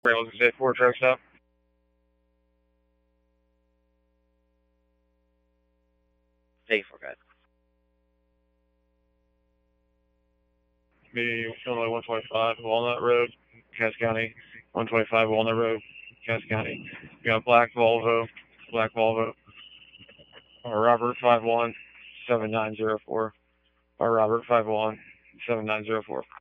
Rails at 4 truck stop. Take 4, guys. Be Illinois 125 Walnut Road, Cass County. 125 Walnut Road, Cass County. We got Black Volvo, Robert 51 7904. Robert 51 7904.